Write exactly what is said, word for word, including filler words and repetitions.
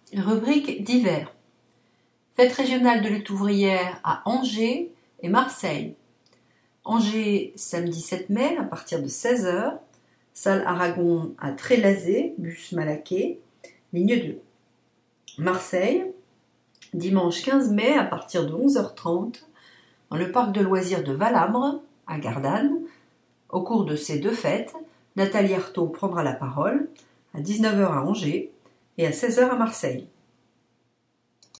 Rubrique divers. Fête régionale de lutte ouvrière à Angers et Marseille. Angers, samedi sept mai, à partir de seize heures. Salle Aragon à Trélazé, bus Malaquais, ligne deux. Marseille, dimanche quinze mai, à partir de onze heures trente, dans le parc de loisirs de Valabre, à Gardanne. Au cours de ces deux fêtes, Nathalie Arthaud prendra la parole à dix-neuf heures à Angers et à seize heures à Marseille.